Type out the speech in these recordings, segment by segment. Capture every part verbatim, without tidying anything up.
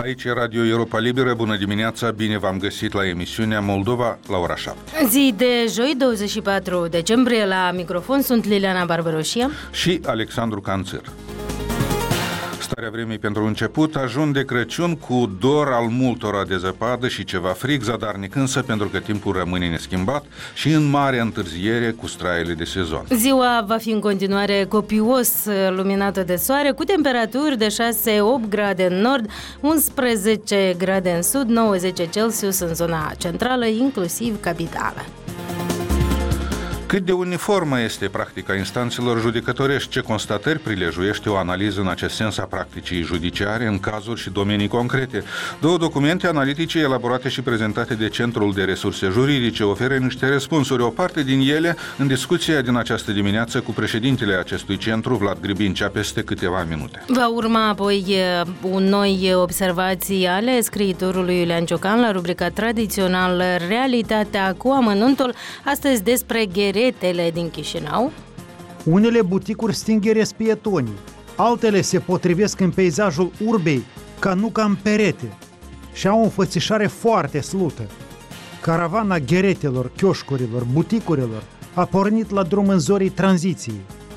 Aici e Radio Europa Liberă, bună dimineața, bine v-am găsit la emisiunea Moldova la ora șapte. Zi de joi, douăzeci și patru decembrie, la microfon sunt Liliana Barbaroșia și Alexandru Canțăr. Starea vremii pentru început, ajun de Crăciun cu dor al multora de zăpadă și ceva frig, zadarnic însă pentru că timpul rămâne neschimbat și în mare întârziere cu straiele de sezon. Ziua va fi în continuare copios luminată de soare, cu temperaturi de șase opt grade în nord, unsprezece grade în sud, nouă zece Celsius în zona centrală, inclusiv capitală. Cât de uniformă este practica instanțelor judecătorești, ce constatări prilejuiește o analiză în acest sens a practicii judiciare în cazuri și domenii concrete? Două documente analitice elaborate și prezentate de Centrul de Resurse Juridice oferă niște răspunsuri, o parte din ele în discuția din această dimineață cu președintele acestui centru, Vlad Gribincea, peste câteva minute. Va urma apoi un noi observații ale scriitorului Iulian Ciocan la rubrica tradițională Realitatea cu amănuntul, astăzi despre ghere din Chișinău. Unele buticuri stinghere spietonii, altele se potrivesc în peisajul urbei ca nu ca în perete și au o înfățișare foarte slută. Caravana gheretelor, chioșcurilor, buticurilor a pornit la drum în zorii tranziției.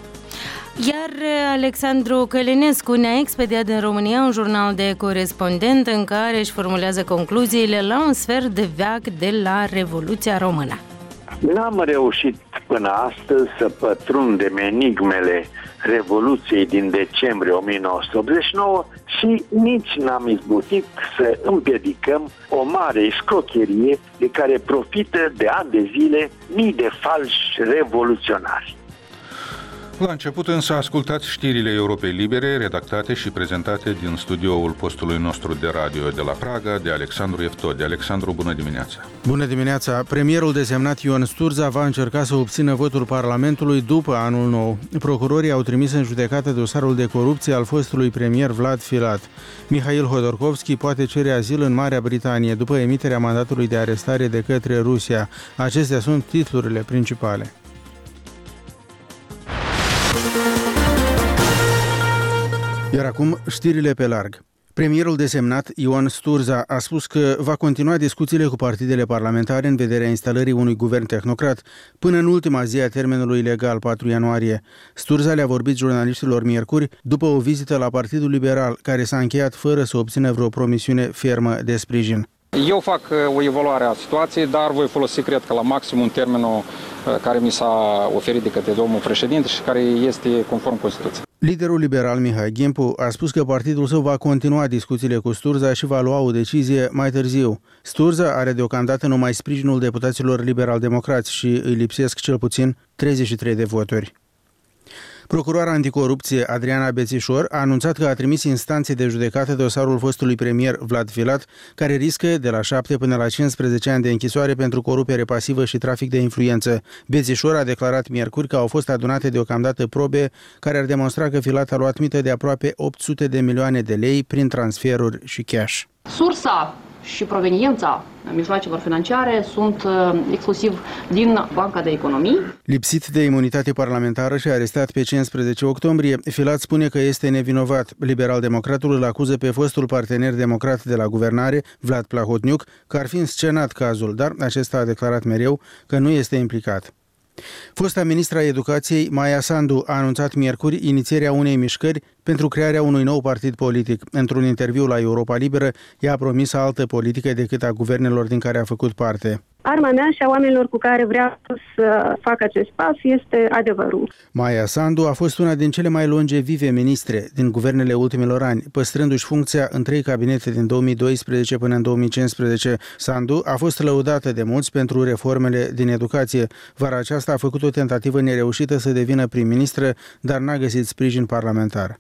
Iar Alexandru Călinescu ne-a expediat din România un jurnal de corespondent în care își formulează concluziile la un sfert de veac de la Revoluția Română. N-am reușit până astăzi să pătrundem enigmele Revoluției din decembrie o mie nouă sute optzeci și nouă și nici n-am izbutit să împiedicăm o mare escrocherie de care profită de ani de zile mii de falși revoluționari. La început însă ascultați știrile Europei Libere, redactate și prezentate din studioul postului nostru de radio de la Praga, de Alexandru Eftode. Alexandru, bună dimineața! Bună dimineața! Premierul desemnat Ion Sturza va încerca să obțină votul Parlamentului după anul nou. Procurorii au trimis în judecată dosarul de corupție al fostului premier Vlad Filat. Mihail Hodorkovski poate cere azil în Marea Britanie după emiterea mandatului de arestare de către Rusia. Acestea sunt titlurile principale. Iar acum, știrile pe larg. Premierul desemnat, Ion Sturza, a spus că va continua discuțiile cu partidele parlamentare în vederea instalării unui guvern tehnocrat până în ultima zi a termenului legal, patru ianuarie. Sturza le-a vorbit jurnaliștilor miercuri după o vizită la Partidul Liberal, care s-a încheiat fără să obțină vreo promisiune fermă de sprijin. Eu fac o evaluare a situației, dar voi folosi, cred că, la maximum termenul care mi s-a oferit de către domnul președinte și care este conform Constituției. Liderul liberal Mihai Ghimpu a spus că partidul său va continua discuțiile cu Sturza și va lua o decizie mai târziu. Sturza are deocamdată numai sprijinul deputaților liberal-democrați și îi lipsesc cel puțin treizeci și trei de voturi. Procurarea anticorupție Adriana Bețișor a anunțat că a trimis instanței de judecată dosarul fostului premier Vlad Filat, care riscă de la șapte până la cincisprezece ani de închisoare pentru corupere pasivă și trafic de influență. Bețișor a declarat miercuri că au fost adunate deocamdată probe care ar demonstra că Filat a luat mită de aproape opt sute de milioane de lei prin transferuri și cash. Sursa și proveniența mijloacelor financiare sunt uh, exclusiv din Banca de Economii. Lipsit de imunitate parlamentară și arestat pe cincisprezece octombrie, Filat spune că este nevinovat. Liberal-democratul îl acuză pe fostul partener democrat de la guvernare, Vlad Plahotniuc, că ar fi înscenat cazul, dar acesta a declarat mereu că nu este implicat. Fosta ministra Educației, Maia Sandu, a anunțat miercuri inițierea unei mișcări pentru crearea unui nou partid politic. Într-un interviu la Europa Liberă, ea a promis altă politică decât a guvernelor din care a făcut parte. Arma mea și a oamenilor cu care vreau să fac acest pas este adevărul. Maia Sandu a fost una din cele mai longevive ministre din guvernele ultimilor ani, păstrându-și funcția în trei cabinete din două mii doisprezece până în două mii cincisprezece. Sandu a fost lăudată de mulți pentru reformele din educație. Vara aceasta a făcut o tentativă nereușită să devină prim-ministră, dar n-a găsit sprijin parlamentar.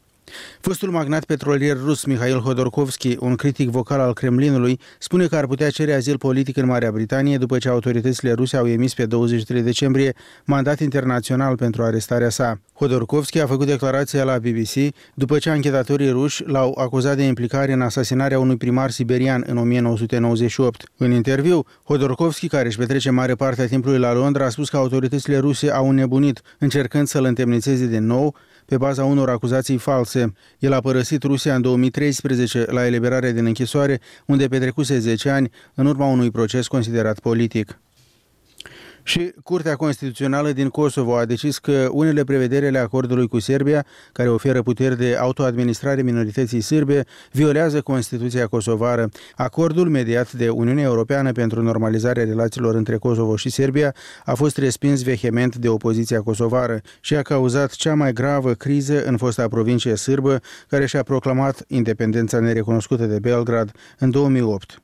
Fostul magnat petrolier rus Mihail Hodorkovski, un critic vocal al Kremlinului, spune că ar putea cere azil politic în Marea Britanie după ce autoritățile ruse au emis pe douăzeci și trei decembrie mandat internațional pentru arestarea sa. Hodorkovski a făcut declarația la B B C după ce anchetatorii ruși l-au acuzat de implicare în asasinarea unui primar siberian în o mie nouă sute nouăzeci și opt. În interviu, Hodorkovski, care își petrece mare parte a timpului la Londra, a spus că autoritățile ruse au înnebunit, încercând să-l întemnițeze din nou, pe baza unor acuzații false. El a părăsit Rusia în două mii treisprezece la eliberare din închisoare, unde petrecuse zece ani în urma unui proces considerat politic. Și Curtea Constituțională din Kosovo a decis că unele prevederi ale acordului cu Serbia, care oferă puteri de autoadministrare minorității sârbe, violează Constituția kosovară. Acordul mediat de Uniunea Europeană pentru normalizarea relațiilor între Kosovo și Serbia a fost respins vehement de opoziția kosovară și a cauzat cea mai gravă criză în fosta provincie sârbă, care și-a proclamat independența nerecunoscută de Belgrad în două mii opt.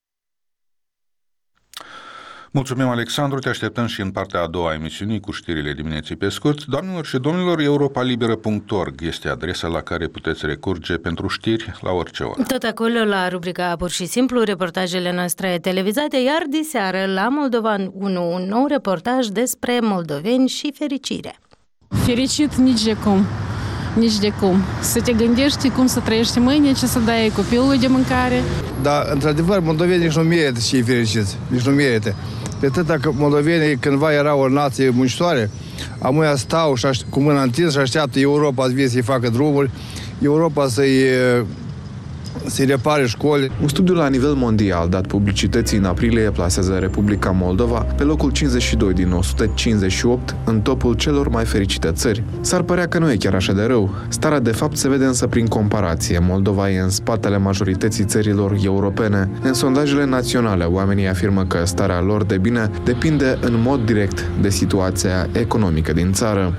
Mulțumim, Alexandru, te așteptăm și în partea a doua a emisiunii cu știrile dimineții pe scurt. Doamnelor și domnilor, europa liberă punct org este adresa la care puteți recurge pentru știri la orice oră. Tot acolo, la rubrica Pur și Simplu, reportajele noastre televizate, iar diseară la Moldova unu, un nou reportaj despre moldoveni și fericire. Fericit nici de cum. Nici de cum. Să te gândești cum să trăiești mâine, ce să dai copilului de mâncare. Da, într-adevăr, moldovenii nici nu merită să fie fericiți. Nici nu merită. De atâta că moldovenii cândva erau o nație muncitoare, amuia stau și aș- cu mâna întins și așteaptă Europa să vie să-i facă drumuri, Europa să-i, să-i repare școli. Un studiu la nivel mondial dat publicității în aprilie plasează Republica Moldova pe locul cincizeci și doi din o sută cincizeci și opt în topul celor mai fericite țări. S-ar părea că nu e chiar așa de rău. Starea de fapt se vede însă prin comparație. Moldova e în spatele majorității țărilor europene. În sondajele naționale, oamenii afirmă că starea lor de bine depinde în mod direct de situația economică din țară.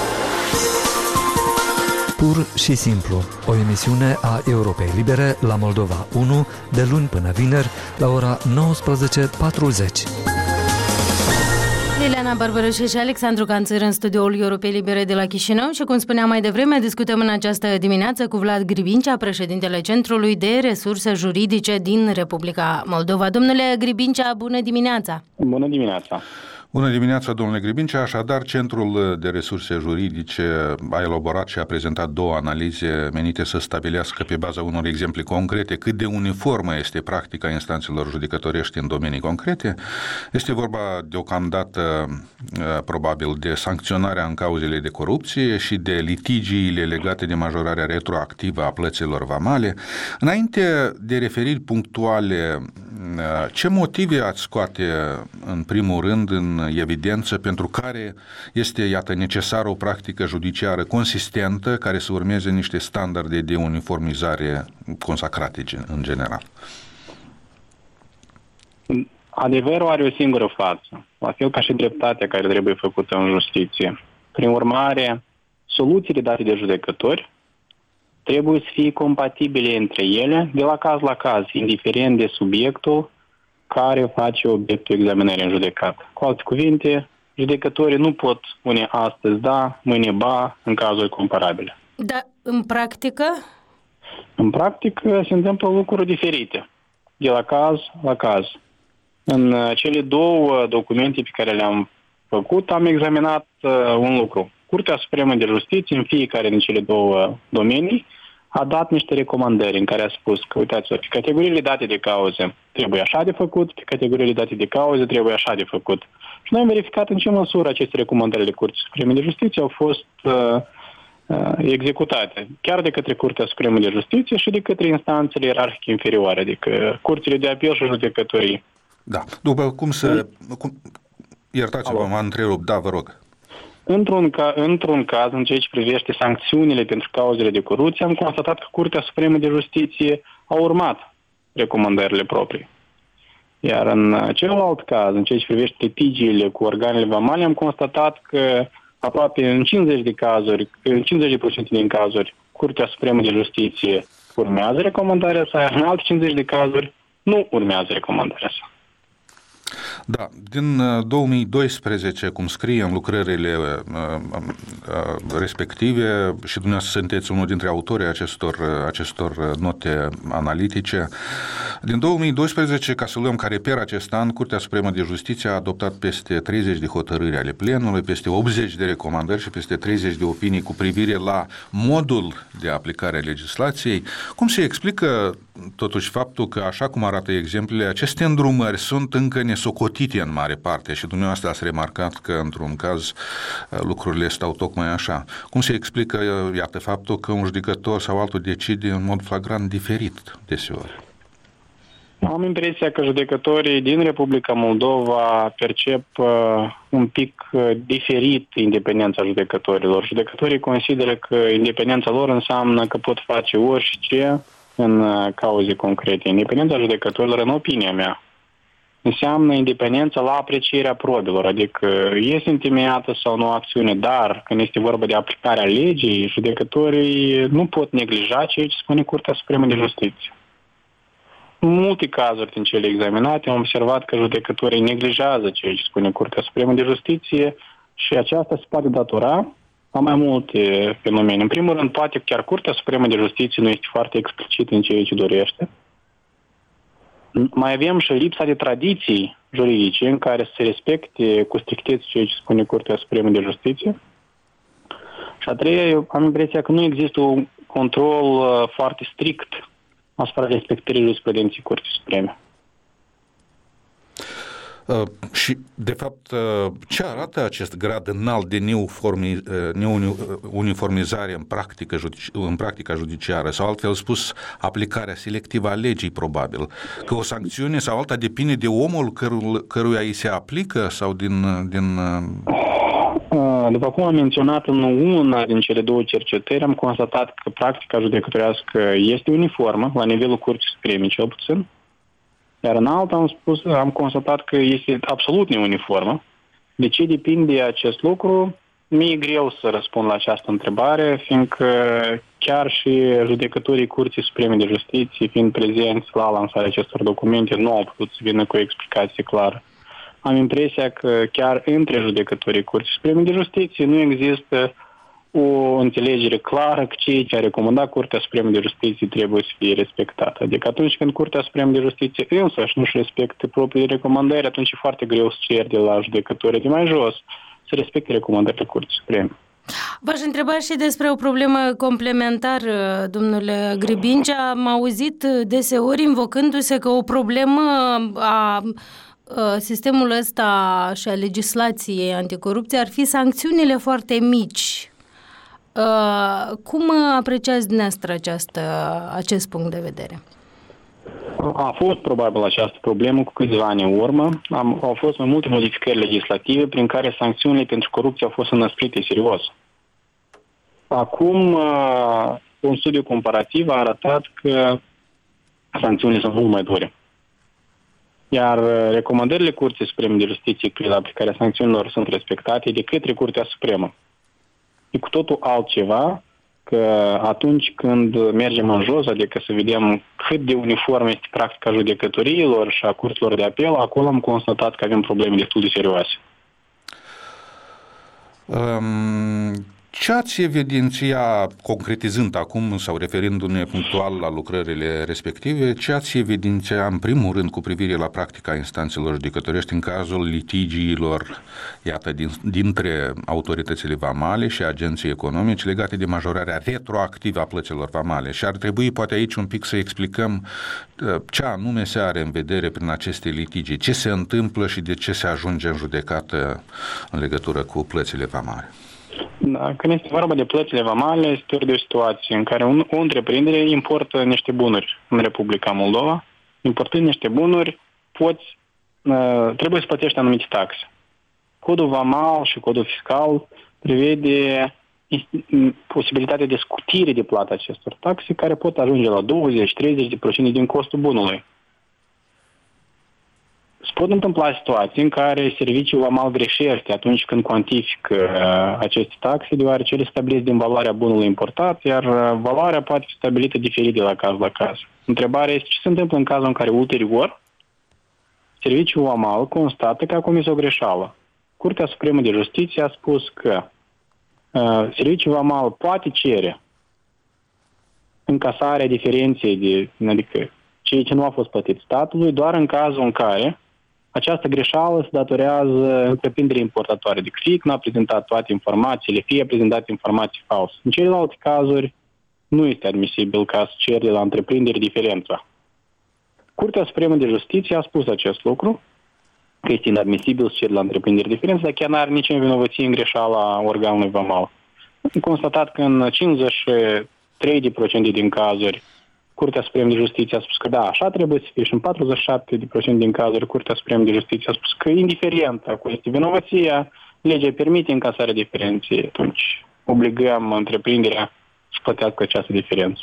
Pur și simplu, o emisiune a Europei Libere la Moldova unu, de luni până vineri, la ora nouăsprezece patruzeci. Liliana Barbărășe și Alexandru Canțăr în studioul Europei Libere de la Chișinău și, cum spuneam mai devreme, discutăm în această dimineață cu Vlad Gribincea, președintele Centrului de Resurse Juridice din Republica Moldova. Domnule Gribincea, bună dimineața! Bună dimineața! Bună dimineața, domnule Gribincea. Așadar, Centrul de Resurse Juridice a elaborat și a prezentat două analize menite să stabilească pe baza unor exemple concrete cât de uniformă este practica instanțelor judecătorești în domenii concrete. Este vorba deocamdată probabil de sancționarea în cauzele de corupție și de litigiile legate de majorarea retroactivă a plăților vamale. Înainte de referiri punctuale, ce motive ați scoate în primul rând în evidență pentru care este, iată, necesară o practică judiciară consistentă care să urmeze niște standarde de uniformizare consacrate în general? Adevărul are o singură față, la fel ca și dreptatea care trebuie făcută în justiție. Prin urmare, soluțiile date de judecători trebuie să fie compatibile între ele, de la caz la caz, indiferent de subiectul care face obiectul examinării în judecată. Cu alte cuvinte, judecătorii nu pot spune astăzi da, mâine ba, în cazuri comparabile. Dar în practică? În practică se întâmplă lucruri diferite, de la caz la caz. În cele două documente pe care le-am făcut, am examinat uh, un lucru. Curtea Supremă de Justiție, în fiecare din cele două domenii, a dat niște recomandări în care a spus că, uitați-vă, pe categoriile date de cauze trebuie așa de făcut, pe categoriile date de cauze trebuie așa de făcut. Și noi am verificat în ce măsură aceste recomandări de Curții Supreme de Justiție au fost uh, uh, executate, chiar de către Curtea Supremă de Justiție și de către instanțele ierarhice inferioare, adică curțile de apel și judecătorii. Da. După cum să... Cum... Iertați-vă, m-am întrerupt. Da, vă rog. Într-un, ca, într-un caz, în ceea ce privește sancțiunile pentru cauzele de corupție, am constatat că Curtea Supremă de Justiție a urmat recomandările proprii. Iar în celălalt caz, în ceea ce privește litigiile cu organele vamale, am constatat că aproape în cincizeci de cazuri, în cincizeci la sută din cazuri, Curtea Supremă de Justiție urmează recomandarea sa, iar în alte cincizeci de cazuri nu urmează recomandarea sa. Da, din două mii doisprezece, cum scrie în lucrările uh, uh, respective, și dumneavoastră sunteți unul dintre autorii acestor, acestor note analitice, din două mii doisprezece, ca să luăm ca reper acest an, Curtea Supremă de Justiție a adoptat peste treizeci de hotărâri ale plenului, peste optzeci de recomandări și peste treizeci de opinii cu privire la modul de aplicare a legislației. Cum se explică totuși faptul că, așa cum arată exemplele, aceste îndrumări sunt încă nesuficiente nesocotite în mare parte și dumneavoastră ați remarcat că într-un caz lucrurile stau tocmai așa. Cum se explică, iată, faptul că un judecător sau altul decide în mod flagrant diferit deseori? Am impresia că judecătorii din Republica Moldova percep uh, un pic uh, diferit independența judecătorilor. Judecătorii consideră că independența lor înseamnă că pot face orice în uh, cauze concrete. Independența judecătorilor, în opinia mea, înseamnă independența la aprecierea probelor, adică este întemeiată sau nu acțiune, dar când este vorba de aplicarea legii, judecătorii nu pot neglija ceea ce spune Curtea Supremă de Justiție. În multe cazuri din cele examinate am observat că judecătorii neglijează ceea ce spune Curtea Supremă de Justiție și aceasta se poate datora la mai multe fenomene. În primul rând, poate chiar Curtea Supremă de Justiție nu este foarte explicită în ceea ce dorește. Mai avem și lipsa de tradiții juridice în care să se respecte cu strictețe ceea ce spune Curtea Supremă de Justiție. Și a treia, eu am impresia că nu există un control foarte strict asupra respectării jurisprudenței Curții Supreme. Uh, și, de fapt, uh, ce arată acest grad înalt de neuniformi, uh, neuniformizare în, practică, judici, în practica judiciară, sau altfel spus, aplicarea selectivă a legii, probabil? Că o sancțiune sau alta depinde de omul căru, căruia îi se aplică sau din... din uh... După cum am menționat în una din cele două cercetări, am constatat că practica judecătorească este uniformă, la nivelul Curții Supreme cel puțin, iar în alta am spus, am constatat că este absolut neuniformă. De ce depinde acest lucru? Mi-e greu să răspund la această întrebare, fiindcă chiar și judecătorii Curții Supreme de Justiție, fiind prezenți la lansarea acestor documente, nu au putut să vină cu o explicație clară. Am impresia că chiar între judecătorii Curții Supreme de Justiție nu există o înțelegere clară că ceea ce a recomandat Curtea Supremă de Justiție trebuie să fie respectată. Adică atunci când Curtea Supremă de Justiție însăși nu-și respectă propriile recomandări, atunci e foarte greu să cer de la judecătorii de mai jos să respecte recomandările Curții Supreme. V-aș întreba și despre o problemă complementară, domnule Gribincea. Am auzit deseori invocându-se că o problemă a sistemul ăsta și a legislației anticorupție ar fi sancțiunile foarte mici. Cum apreciați dumneavoastră această, acest punct de vedere? A fost probabil această problemă cu câțiva ani în urmă. Am, au fost mai multe modificări legislative prin care sancțiunile pentru corupție au fost înăsprite serios. Acum, un studiu comparativ a arătat că sancțiunile sunt mult mai dure. Iar recomandările Curții Supreme de Justiție prin aplicarea sancțiunilor sunt respectate de către Curtea Supremă. E cu totul altceva că atunci când mergem în jos, adică să vedem cât de uniformă este practica judecătoriilor și a curților de apel, acolo am constatat că avem probleme destul de serioase. Um... Ce ați evidenția, concretizând acum sau referindu-ne punctual la lucrările respective, ce ați evidenția în primul rând cu privire la practica instanțelor judecătorești în cazul litigiilor, iată, din, dintre autoritățile vamale și agenții economici legate de majorarea retroactivă a plăților vamale? Și ar trebui poate aici un pic să explicăm ce anume se are în vedere prin aceste litigi, ce se întâmplă și de ce se ajunge în judecată în legătură cu plățile vamale. Da, când este vorba de plățile vamale, este de o situație în care un, o întreprindere importă niște bunuri în Republica Moldova. Importând niște bunuri, poți, uh, trebuie să plătești anumite taxe. Codul vamal și codul fiscal prevede posibilitatea de scutire de plată acestor taxe, care pot ajunge la douăzeci-treizeci la sută din costul bunului. Se pot întâmpla situații în care serviciul vamal greșește atunci când cuantifică uh, aceste taxe, deoarece ele stabilesc din valoarea bunului importat, iar uh, valoarea poate fi stabilită diferit de la caz la caz. Întrebarea este ce se întâmplă în cazul în care ulterior serviciul vamal constată că a comis o greșeală. Curtea Supremă de Justiție a spus că uh, serviciul vamal poate cere încasarea diferenței, de, adică ceea ce nu a fost plătit statului, doar în cazul în care această greșeală se datorează întreprinderii importatoare. Adică fie că n-a prezentat toate informațiile, fie a prezentat informații false. În celelalte cazuri nu este admisibil ca să ceri de la întreprinderi diferența. Curtea Supremă de Justiție a spus acest lucru că este inadmisibil să cer la întreprinderi diferențe, dar chiar n-are nicio învinovăție în greșeala organului vamal. Am constatat că în cincizeci și trei la sută din cazuri Curtea Supremă de Justiție a spus că da, așa trebuie să fie, și în patruzeci și șapte la sută din cazuri Curtea Supremă de Justiție a spus că indiferent cu este vinovăția, legea permite încasarea diferenței, atunci obligăm întreprinderea să plătească această diferență.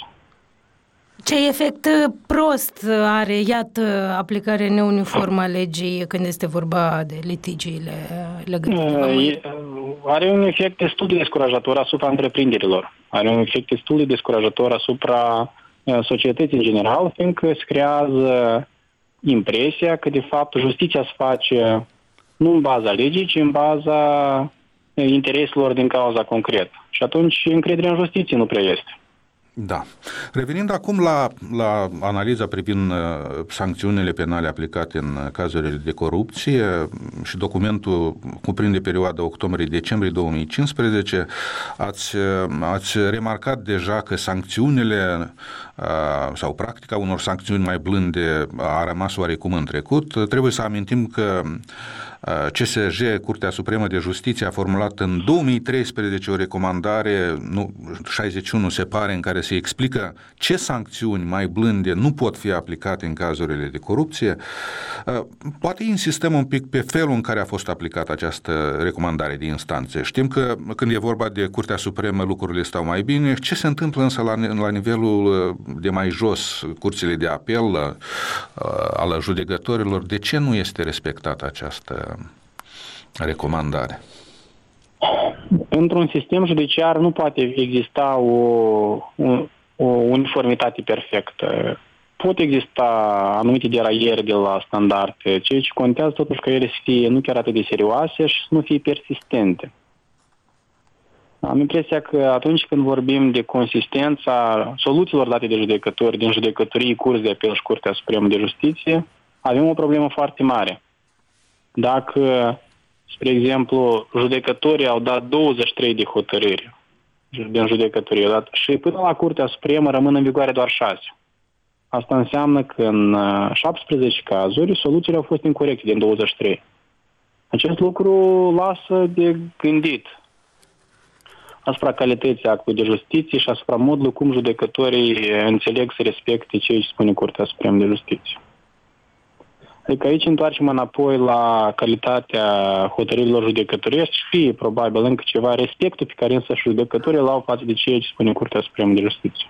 Ce efect prost are, iată, aplicarea neuniformă a legii când este vorba de litigiile legate? Are un efect destul de descurajator asupra întreprinderilor. Are un efect destul de descurajator asupra societății în general, fiindcă se creează impresia că, de fapt, justiția se face nu în baza legii, ci în baza intereselor din cauza concretă. Și atunci încrederea în justiție nu prea este. Da. Revenind acum la, la analiza privind uh, sancțiunile penale aplicate în cazurile de corupție, și documentul cuprinde perioada octombrie-decembrie două mii cincisprezece, ați, ați remarcat deja că sancțiunile uh, sau practica unor sancțiuni mai blânde a rămas oarecum în trecut. Trebuie să amintim că C S J, Curtea Supremă de Justiție, a formulat în două mii treisprezece o recomandare, nu, șaizeci și unu se pare, în care se explică ce sancțiuni mai blânde nu pot fi aplicate în cazurile de corupție. Poate insistăm un pic pe felul în care a fost aplicată această recomandare de instanțe. Știm că când e vorba de Curtea Supremă lucrurile stau mai bine. Ce se întâmplă însă la, la nivelul de mai jos, curțile de apel, al judecătorilor? De ce nu este respectată această recomandare? Într-un sistem judiciar nu poate exista o, o, o uniformitate perfectă. Pot exista anumite deraieri de la standarde, ceea ce contează totuși că ele să fie nu chiar atât de serioase și să nu fie persistente. Am impresia că atunci când vorbim de consistența soluțiilor date de judecători din judecătorii, Curți de Apel și Curtea Supremă de Justiție, avem o problemă foarte mare. Dacă, spre exemplu, judecătorii au dat douăzeci și trei de hotărâri din judecătorie, dat, și până la Curtea Supremă rămân în vigoare doar șase. Asta înseamnă că în șaptesprezece cazuri soluțiile au fost incorecte din douăzeci și trei. Acest lucru lasă de gândit asupra calității actului de justiție și asupra modului cum judecătorii înțeleg să respecte ce își spune Curtea Supremă de Justiție. Adică aici întoarcem înapoi la calitatea hotărârilor judecătorești și probabil încă ceva respectul pe care însă și judecătorii l-au față de ceea ce spune Curtea Supremă de Justiție.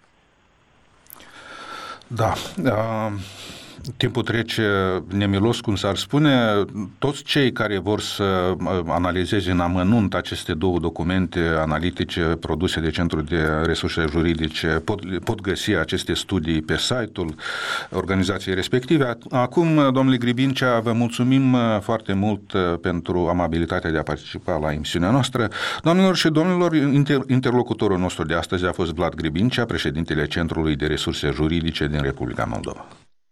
Da. Uh... Timpul trece nemilos, cum s-ar spune. Toți cei care vor să analizeze în amănunt aceste două documente analitice produse de Centrul de Resurse Juridice pot, pot găsi aceste studii pe site-ul organizației respective. Acum, domnule Gribincea, vă mulțumim foarte mult pentru amabilitatea de a participa la emisiunea noastră. Doamnelor și domnilor, inter, interlocutorul nostru de astăzi a fost Vlad Gribincea, președintele Centrului de Resurse Juridice din Republica Moldova.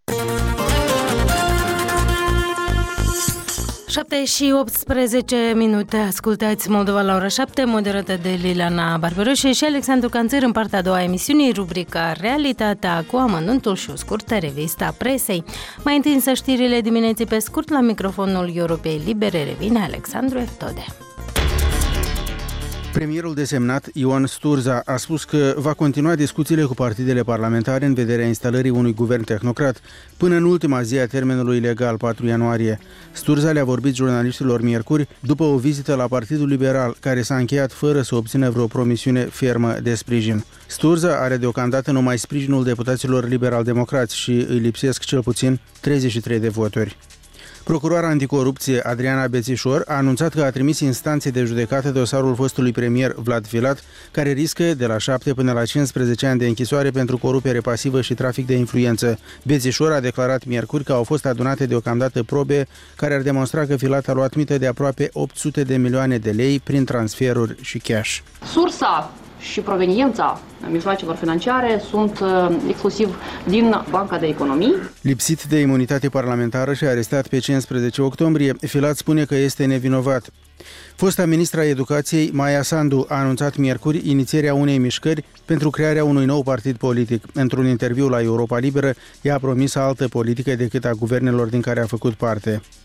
șapte și optsprezece minute, ascultați Moldova la ora șapte, moderată de Liliana Barberoșe și Alexandru Canțăr în partea a doua a emisiunii, rubrica Realitatea cu amănuntul și o scurtă revista presei. Mai întâi însă știrile dimineții pe scurt, la microfonul Europei Libere revine Alexandru Eftode. Premierul desemnat, Ioan Sturza, a spus că va continua discuțiile cu partidele parlamentare în vederea instalării unui guvern tehnocrat până în ultima zi a termenului legal, patru ianuarie. Sturza le-a vorbit jurnaliștilor miercuri după o vizită la Partidul Liberal, care s-a încheiat fără să obțină vreo promisiune fermă de sprijin. Sturza are deocamdată numai sprijinul deputaților liberal-democrați și îi lipsesc cel puțin treizeci și trei de voturi. Procurora anticorupție Adriana Bețișor a anunțat că a trimis instanței de judecată dosarul fostului premier Vlad Filat, care riscă de la șapte până la cincisprezece ani de închisoare pentru corupere pasivă și trafic de influență. Bețișor a declarat miercuri că au fost adunate deocamdată probe care ar demonstra că Filat a luat mită de aproape opt sute de milioane de lei prin transferuri și cash. Sursa și proveniența mijloacelor financiare sunt uh, exclusiv din Banca de Economii. Lipsit de imunitate parlamentară și arestat pe cincisprezece octombrie, Filat spune că este nevinovat. Fosta ministra Educației, Maia Sandu, a anunțat miercuri inițierea unei mișcări pentru crearea unui nou partid politic. Într-un interviu la Europa Liberă, ea a promis altă politică decât a guvernelor din care a făcut parte.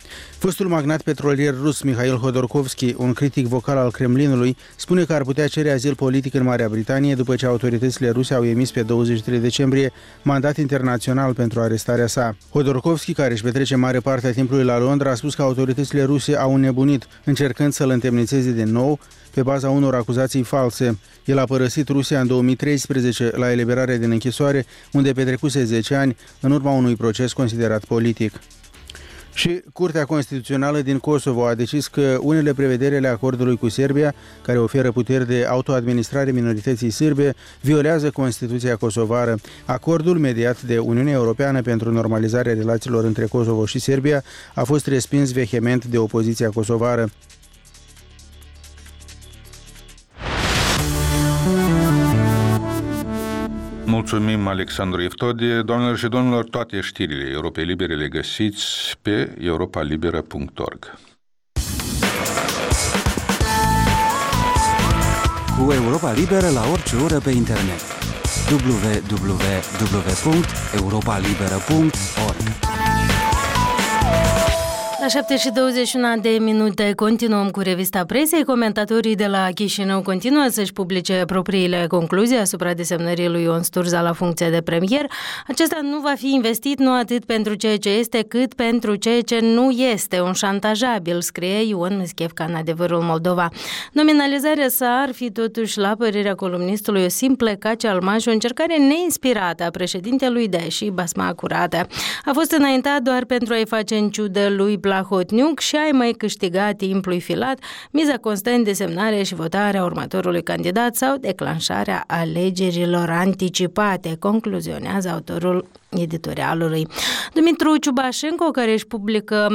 Fostul magnat petrolier rus Mikhail Hodorkovski, un critic vocal al Kremlinului, spune că ar putea cere azil politic în Marea Britanie după ce autoritățile ruse au emis pe douăzeci și trei decembrie mandat internațional pentru arestarea sa. Hodorkovski, care își petrece mare parte a timpului la Londra, a spus că autoritățile ruse au înnebunit, încercând să-l întemnițeze din nou pe baza unor acuzații false. El a părăsit Rusia în două mii treisprezece la eliberare din închisoare, unde petrecuse zece ani în urma unui proces considerat politic. Și Curtea Constituțională din Kosovo a decis că unele prevederi ale acordului cu Serbia, care oferă puteri de autoadministrare minorității sârbe, violează Constituția kosovară. Acordul mediat de Uniunea Europeană pentru normalizarea relațiilor între Kosovo și Serbia a fost respins vehement de opoziția kosovară. Mulțumim, Alexandru Eftodie. Doamnelor și domnilor, toate știrile Europei Libere le găsiți pe europa liberă punct org. Cu Europa Liberă la orice oră pe internet. w w w punct europa liberă punct org. La șapte și douăzeci și unu de minute continuăm cu revista presei. Comentatorii de la Chișinău continuă să-și publice propriile concluzii asupra desemnării lui Ion Sturza la funcția de premier. Acesta nu va fi investit nu atât pentru ceea ce este, cât pentru ceea ce nu este. Un șantajabil, scrie Ion Mâschevca în Adevărul Moldova. Nominalizarea sa ar fi totuși, la părerea columnistului, o simplă cacealmaj, o încercare neinspirată a președintelui, deși basma curată. A fost înaintat doar pentru a-i face în ciudă lui Plahotniuc și ai mai câștiga timpul filat, miza constă în desemnarea și votarea următorului candidat sau declanșarea alegerilor anticipate, concluzionează autorul editorialului. Dumitru Ciubașenko, care își publică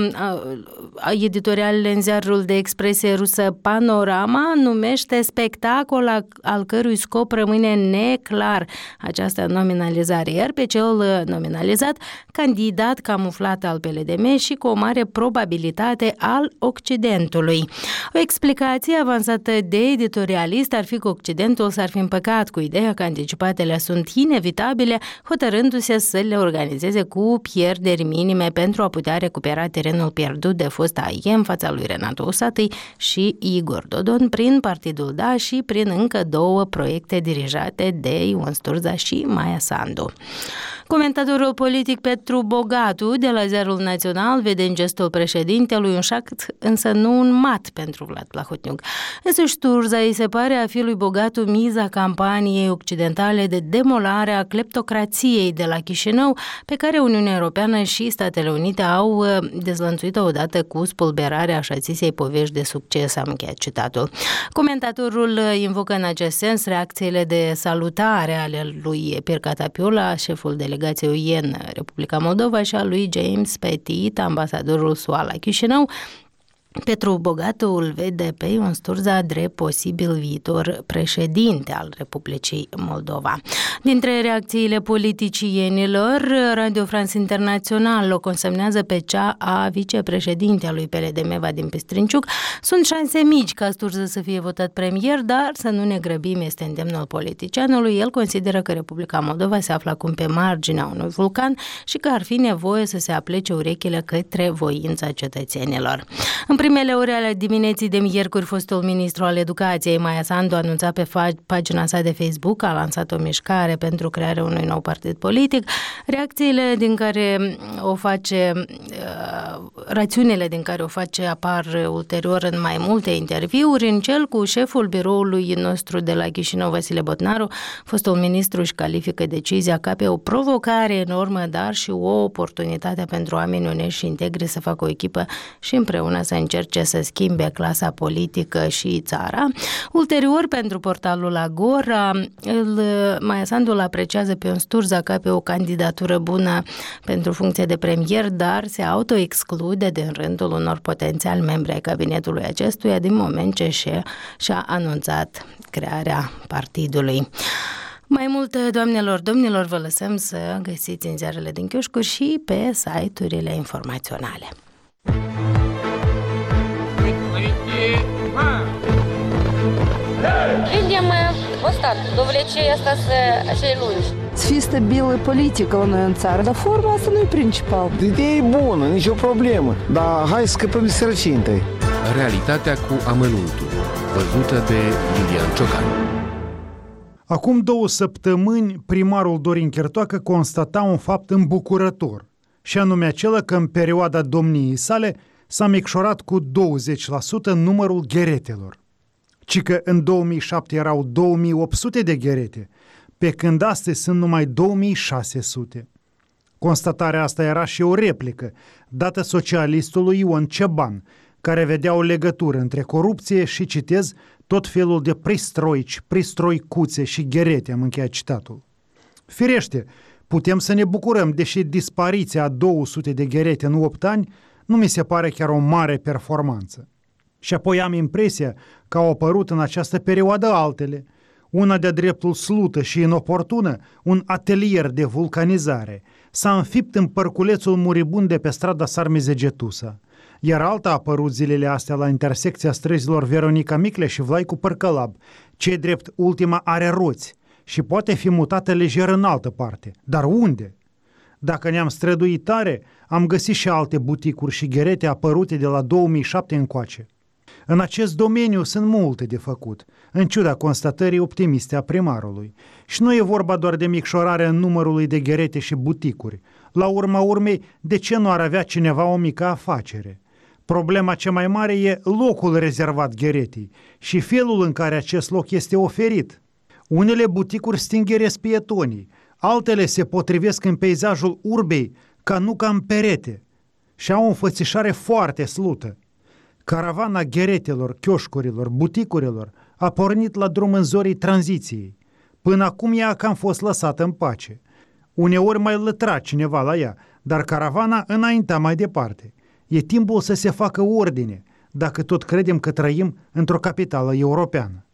uh, editorialele în ziarul de expresie rusă Panorama, numește spectacol al cărui scop rămâne neclar această nominalizare, iar pe cel nominalizat, candidat camuflat al P L D M și cu o mare probabilitate al Occidentului. O explicație avansată de editorialist ar fi că Occidentul s-ar fi împăcat cu ideea că anticipatele sunt inevitabile, hotărându-se să le organizeze cu pierderi minime pentru a putea recupera terenul pierdut de fosta A I E în fața lui Renato Usatăi și Igor Dodon prin Partidul Da și prin încă două proiecte dirijate de Ion Sturza și Maia Sandu. Comentatorul politic Petru Bogatu de la Ziarul Național vede în gestul președintelui un șact, însă nu un mat pentru Vlad Plahotniuc. Însuși Sturza îi se pare a fi lui Bogatu miza campaniei occidentale de demolare a cleptocrației de la Chișinău, pe care Uniunea Europeană și Statele Unite au dezlănțuit-o odată cu spulberarea așa zisei povești de succes, am încheiat citatul. Comentatorul invocă în acest sens reacțiile de salutare ale lui Pircat Apiula, șeful delegației U E în Republica Moldova, și a lui James Petit, ambasadorul S U A la Chișinău. Petru Bogatu îl vede pe Ion Sturza drept posibil viitor președinte al Republicii Moldova. Dintre reacțiile politicienilor, Radio France International o consemnează pe cea a vicepreședintelui P L D M, Vadim Pestrinciuc. Sunt șanse mici ca Sturza să fie votat premier, dar să nu ne grăbim, este îndemnul politicianului. El consideră că Republica Moldova se află acum pe marginea unui vulcan și că ar fi nevoie să se aplece urechile către voința cetățenilor. În primele ore ale dimineții de miercuri, fostul ministru al educației, Maia Sandu, a anunțat pe pagina sa de Facebook că a lansat o mișcare pentru crearea unui nou partid politic. Reacțiile din care o face, rațiunile din care o face apar ulterior în mai multe interviuri. În cel cu șeful biroului nostru de la Chișinău, Vasile Botnaru, fostul ministru își califică decizia ca pe o provocare enormă, dar și o oportunitate pentru oameni onești și integri să facă o echipă și împreună să încerce să schimbe clasa politică și țara. Ulterior, pentru portalul Agora, îl, Maia Sandu îl apreciază pe Ion Sturza ca pe o candidatură bună pentru funcție de premier, dar se autoexclude din rândul unor potențiali membri ai cabinetului acestuia din moment ce și-a anunțat crearea partidului. Mai mult, doamnelor, domnilor, vă lăsăm să găsiți în ziarele din chioșcuri și pe site-urile informaționale. Видимо, вот так, до влечения остаться очень лучше. să fie stabilă politică la noi în țară, dar forma asta nu e principal. Ideea e bună, nicio problemă, dar hai să scăpăm de sărăcie întâi. Realitatea cu amănuntul, văzută de Iulian Ciocan. Acum două săptămâni, primarul Dorin Chertoacă constata un fapt îmbucurător, și anume acela că în perioada domniei sale s-a micșorat cu douăzeci la sută numărul gheretelor. Ci că în două mii șapte erau două mii opt sute de gherete, pe când astăzi sunt numai două mii șase sute. Constatarea asta era și o replică, dată socialistului Ion Ceban, care vedea o legătură între corupție și, citez, tot felul de pristroici, pristroicuțe și gherete, am încheiat citatul. Firește, putem să ne bucurăm, deși dispariția a două sute de gherete în opt ani nu mi se pare chiar o mare performanță. Și apoi am impresia că au apărut în această perioadă altele, una de-a dreptul slută și inoportună, un atelier de vulcanizare. S-a înfipt în părculețul muribund de pe strada Sarmizegetusa, iar alta a apărut zilele astea la intersecția străzilor Veronica Miclea și Vlaicu Părcălab, ce drept ultima are roți și poate fi mutată lejer în altă parte. Dar unde? Dacă ne-am străduit tare, am găsit și alte buticuri și gherete apărute de la două mii șapte încoace. În acest domeniu sunt multe de făcut, în ciuda constatării optimiste a primarului. Și nu e vorba doar de micșorarea numărului de gherete și buticuri. La urma urmei, de ce nu ar avea cineva o mică afacere? Problema cea mai mare e locul rezervat gheretei și felul în care acest loc este oferit. Unele buticuri stingheresc pietonii, altele se potrivesc în peisajul urbei ca nu ca în perete și au o înfățișare foarte slută. Caravana gheretelor, chioșcurilor, buticurilor a pornit la drum în zorii tranziției. Până acum ea a cam fost lăsată în pace. Uneori mai lătra cineva la ea, dar caravana înaintea mai departe. E timpul să se facă ordine, dacă tot credem că trăim într-o capitală europeană.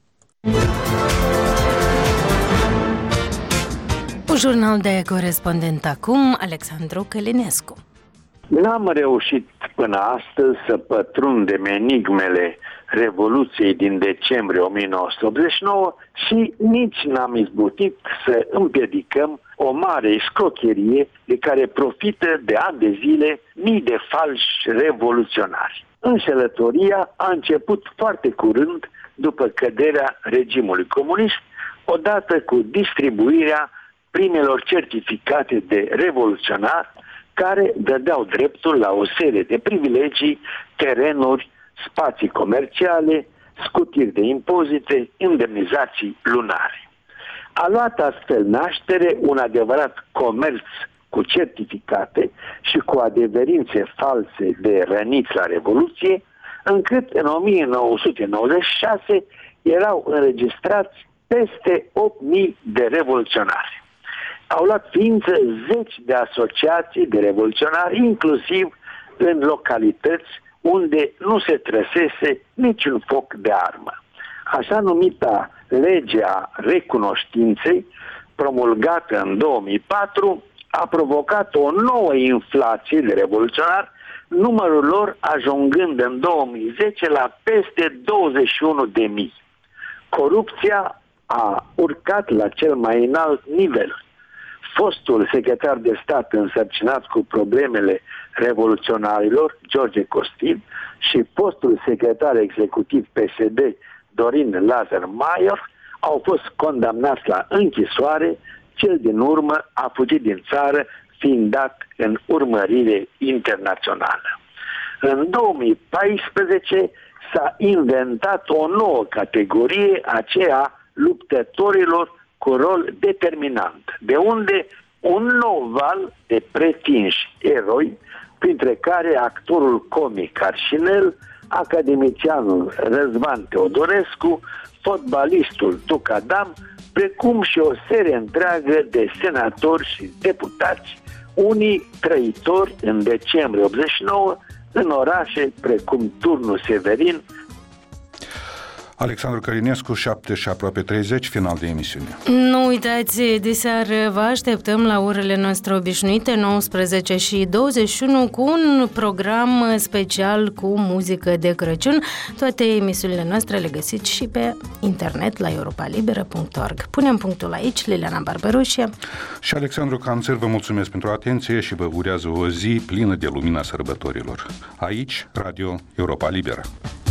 Un jurnal de corespondent acum, Alexandru Călinescu. N-am reușit până astăzi să pătrundem enigmele Revoluției din decembrie o mie nouă sute optzeci și nouă și nici n-am izbutit să împiedicăm o mare scrocherie de care profită de ani de zile mii de falși revoluționari. Înșelătoria a început foarte curând după căderea regimului comunist, odată cu distribuirea primelor certificate de revoluționar care dădeau dreptul la o serie de privilegii, terenuri, spații comerciale, scutiri de impozite, indemnizații lunare. A luat astfel naștere un adevărat comerț cu certificate și cu adeverințe false de răniți la Revoluție, încât în o mie nouă sute nouăzeci și șase erau înregistrați peste opt mii de revoluționari. Au luat ființă zeci de asociații de revoluționari, inclusiv în localități unde nu se trăsese niciun foc de armă. Așa numita legea recunoștinței, promulgată în două mii patru, a provocat o nouă inflație de revoluționari, numărul lor ajungând în două mii zece la peste douăzeci și unu de mii. Corupția a urcat la cel mai înalt nivel. Fostul secretar de stat însărcinat cu problemele revoluționarilor, George Costin, și fostul secretar executiv P S D, Dorin Lazar-Maier, au fost condamnați la închisoare, cel din urmă a fugit din țară, fiind dat în urmărire internațională. În două mii paisprezece s-a inventat o nouă categorie, aceea luptătorilor cu rol determinant, de unde un nou val de pretinși eroi, printre care actorul comic Arșinel, academicianul Răzvan Teodorescu, fotbalistul Tuc Adam, precum și o serie întreagă de senatori și deputați, unii trăitori în decembrie optzeci și nouă în orașe precum Turnu Severin. Alexandru Călinescu, șapte și aproape treizeci, final de emisiune. Nu uitați, diseară vă așteptăm la orele noastre obișnuite, nouăsprezece și douăzeci și unu, cu un program special cu muzică de Crăciun. Toate emisiunile noastre le găsiți și pe internet la europa liberă punct org. Punem punctul aici, Liliana Barberușie și Alexandru Canțer, vă mulțumesc pentru atenție și vă urează o zi plină de lumina sărbătorilor. Aici, Radio Europa Liberă.